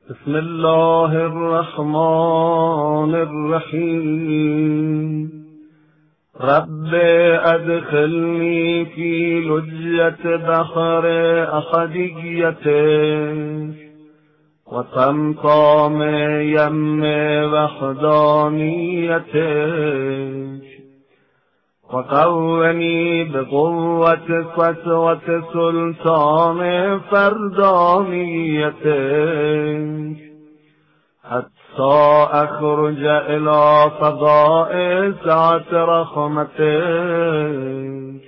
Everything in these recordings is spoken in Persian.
بسم الله الرحمن الرحيم. رب ادخلني في لجة بحر أحديتك وطمطام يم وحدانيتك، وقوني بقوة قسوة سلطان فردانيتك حتى أخرج إلى فضاء سعة رحمتك.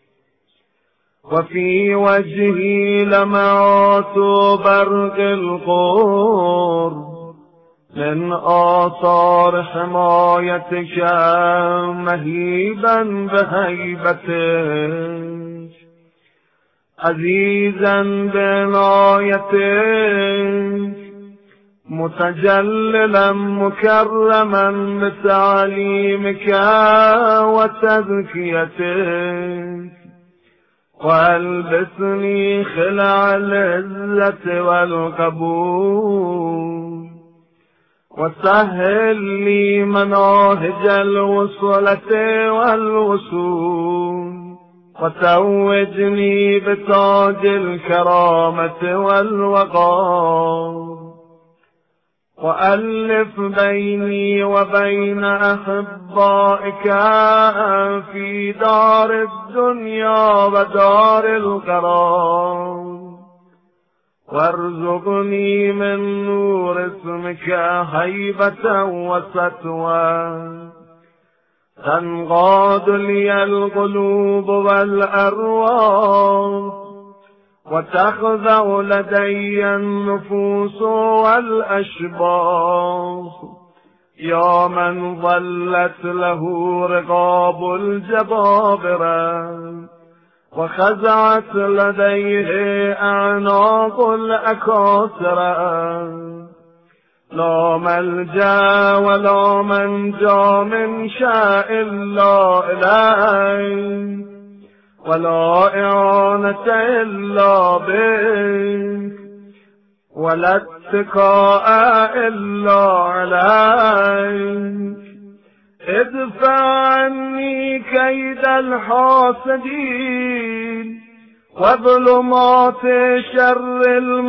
وفي وجهي لمعات برق القرب من آثار حمايتك مهيبا بهيبتك، عزيزا بعنايتك، متجللا مكرما بتعليمك وتزكيتك، والبسني خلع العزة والقبول، وسهل لي مناهج الوصلة والوصول، وتوجني بتاج الكرامة والوقار، وألف بيني وبين أحبائك في دار الدنيا ودار القرار، وارزقني من نور اسمك هيبة وسطوى، تنقاد لي القلوب والأرواح، وتخضع لدي النفوس والأشباح، يا من ظلت له رقاب الجبابرة وخزعت لديه أعناق الأكاسرة، لا ملجأ ولا منجا من شاء الله إليك، ولا إعانة إلا بك، ولا اتكاء إلا عليك. ادفع عني كيد الحاسدين وظلمات شر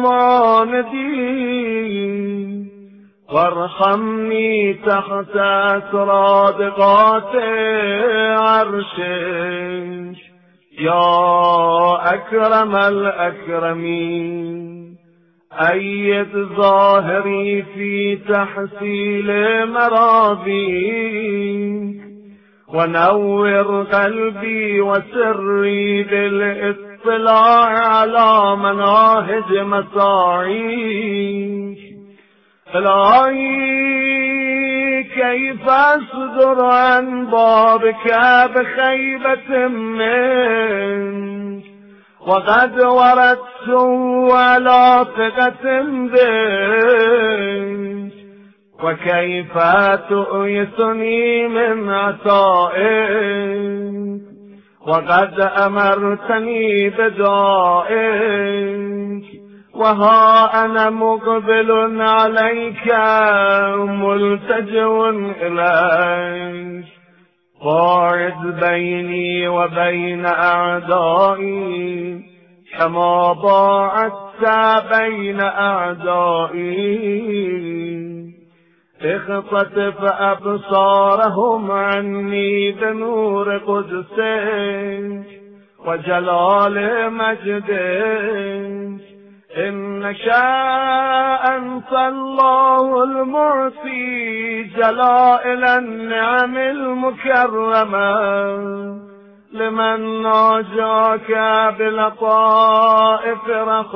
المعاندين، وارحمني تحت سرادقات عرشك يا أكرم الأكرمين. أيد ظاهري في تحصيل مرابيك، ونور قلبي وسري بالاطلاع على مناهج مساعيك. إلهي كيف أصدر عن بابك بخيبة منك، وقد وردت على ثقة بك، وكيف تؤيسني من عطائك، وقد أمرتني بدعائك، وها أنا مقبل عليك ملتجئ إليك، باعد بيني وبين أعدائي كما باعدت بين أعدائي. اختطف أبصارهم عني بنور قدسك وجلال مجدك، إنك أنت الله المعطي جلائل النعم المكرمة، لمن ناجاك بلطائف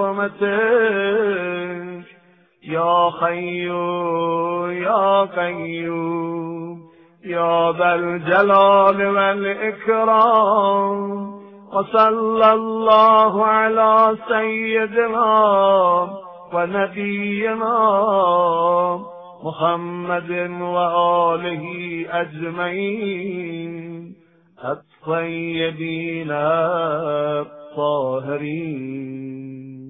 رحمتك. يا حي يا قيوم يا ذا الجلال والإكرام، وصلى الله على سيدنا ونبينا محمد وآله أجمعين الطيبين الطاهرين.